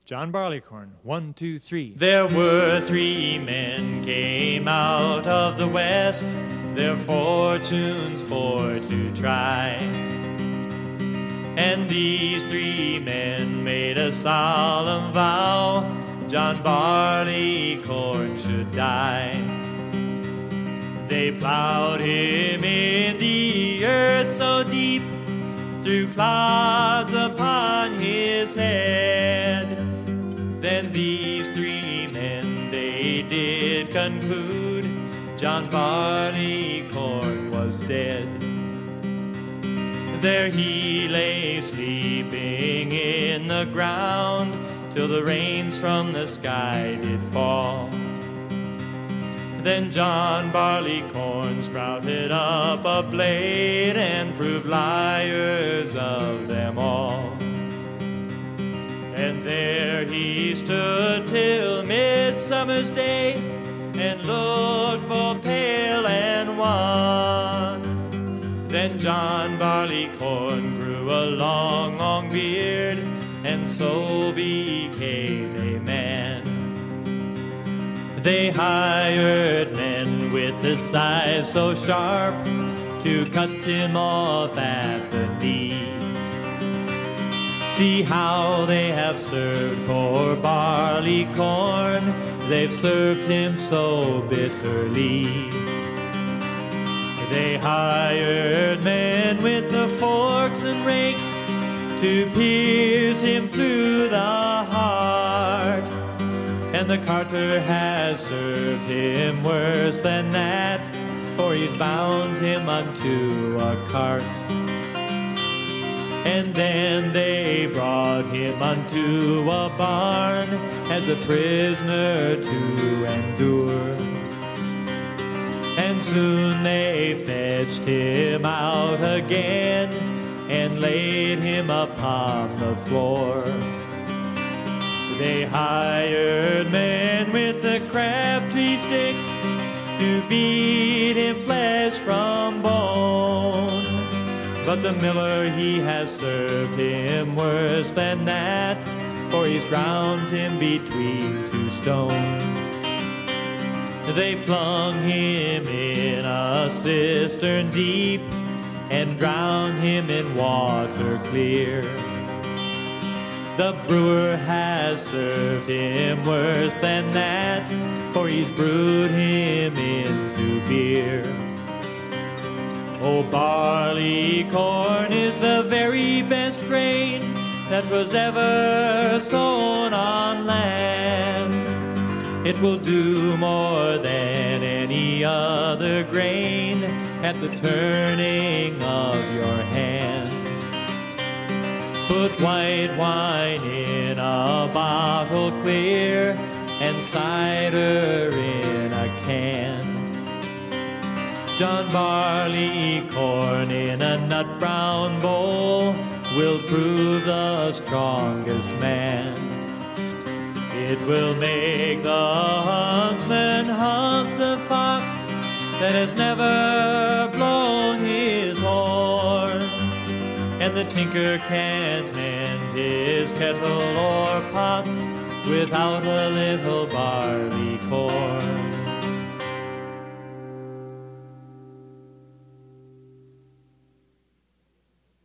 John Barleycorn, 1, 2, 3. There were 3 men came out of the west, their fortunes for to try. And these 3 men made a solemn vow, John Barleycorn should die. They plowed him in the earth so deep, threw clods upon his head. Then these 3 men, they did conclude, John Barleycorn was dead. There he lay sleeping in the ground, till the rains from the sky did fall. Then John Barleycorn sprouted up a blade, and proved liars of them all. And there he stood till midsummer's day, and looked full pale and wan. Then John Barleycorn grew a long, long beard, and so became a man. They hired men with the scythe so sharp, to cut him off at the knee. See how they have served poor Barleycorn, they've served him so bitterly. They hired men with the forks and rakes, to pierce him through the heart. And the carter has served him worse than that, for he's bound him unto a cart. And then they brought him unto a barn, as a prisoner to endure. And soon they fetched him out again, and laid him upon the floor. They hired men with the crabtree sticks, to beat him flesh from bone. But the miller, he has served him worse than that, for he's ground him between 2 stones. They flung him in a cistern deep, and drowned him in water clear. The brewer has served him worse than that, for he's brewed him into beer. Oh, barleycorn is the very best grain that was ever sown on land. It will do more than any other grain at the turning of your hand. Put white wine in a bottle clear, and cider in a can. John Barleycorn in a nut brown bowl will prove the strongest man. It will make the huntsman hunt the fox that has never blown his horn. And the tinker can't mend his kettle or pots without a little barleycorn.